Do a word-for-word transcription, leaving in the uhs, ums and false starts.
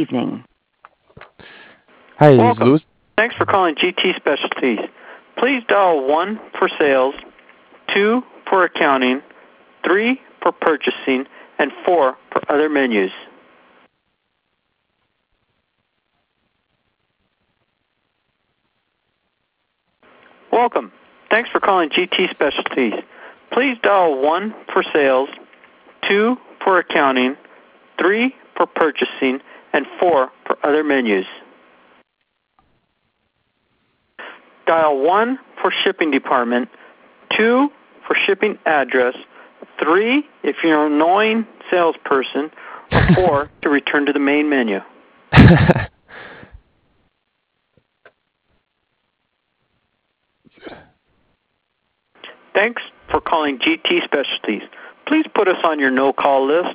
evening. Hi, this is Welcome. Louis. Thanks for calling G T Specialties. Please dial one for sales, two for accounting, three for purchasing, and four for other menus. Welcome. Thanks for calling G T Specialties. Please dial one for sales, two for accounting, three for purchasing, and four for other menus. Dial one for shipping department, two for shipping address, three if you're an annoying salesperson, or four to return to the main menu. Thanks for calling G T Specialties. Please put us on your no-call list